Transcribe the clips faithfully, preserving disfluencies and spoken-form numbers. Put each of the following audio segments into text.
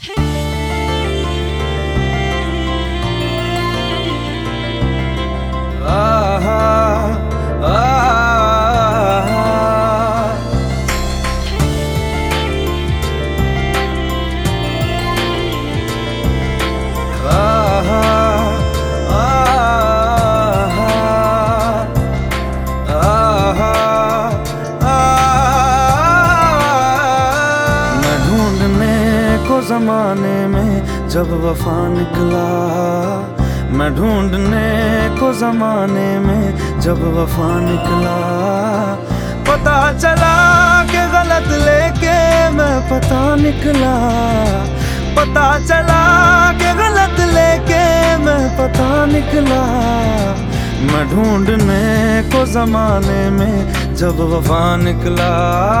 ज़माने में जब वफा निकला, मैं ढूंढने को ज़माने में जब वफा निकला। पता चला कि गलत लेके मैं पता निकला, पता चला कि गलत लेके मैं पता निकला। मैं ढूंढने को ज़माने में जब वफा निकला।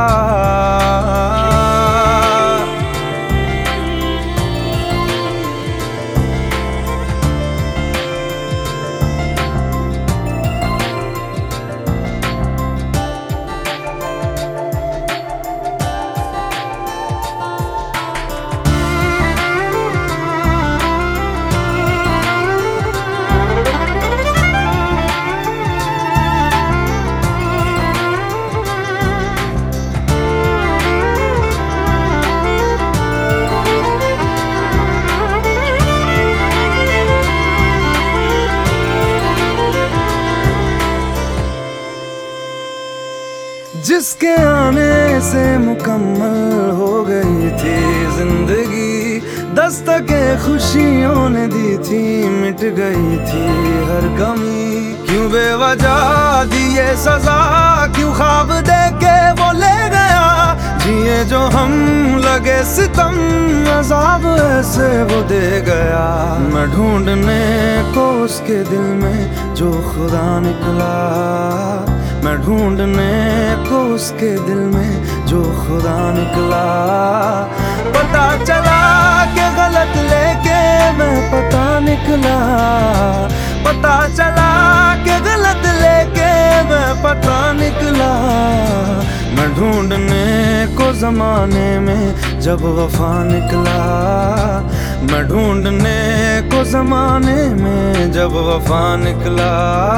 जिसके आने से मुकम्मल हो गई थी जिंदगी, दस्तकें खुशियों ने दी थी, मिट गई थी हर कमी। क्यों बेवजह दिए सजा, क्यों ख्वाब देके वो ले गया। जिए जो हम लगे सितम, अज़ाब ऐसे वो दे गया। मैं ढूंढने को उसके दिल में जो खुदा निकला, मैं ढूंढने को उसके दिल में जो खुदा निकला। पता चला कि गलत लेके मैं पता निकला, पता चला कि गलत लेके मैं पता निकला। मैं ढूंढने को ज़माने में जब वफा निकला, मैं ढूंढने को ज़माने में जब वफा निकला।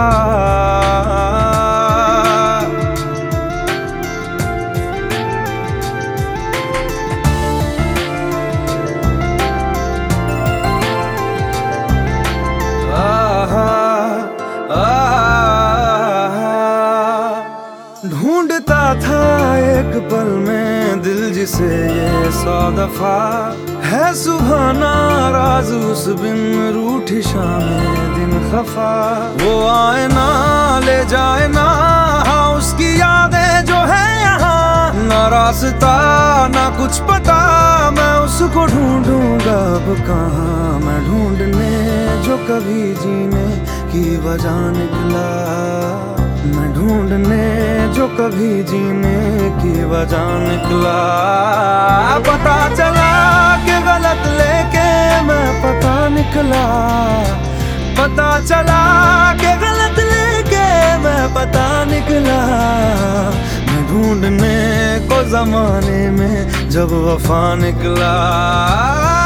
ढूंढता था एक पल में दिल जिसे ये सौ दफा, है सुबह नाराज उस बिन रूठी शामें दिन खफा। वो आए ना ले जाए ना, हाँ उसकी यादें जो है यहाँ। ना रास्ता ना कुछ पता, मैं उसको ढूंढूंगा अब कहाँ। मैं ढूंढने जो कभी जीने की वजह निकला, मैं ढूंढने जो कभी जीने की वजह निकला। पता चला कि गलत लेके मैं पता निकला, पता चला कि गलत लेके मैं पता निकला। मैं ढूंढने को ज़माने में जब वफा निकला।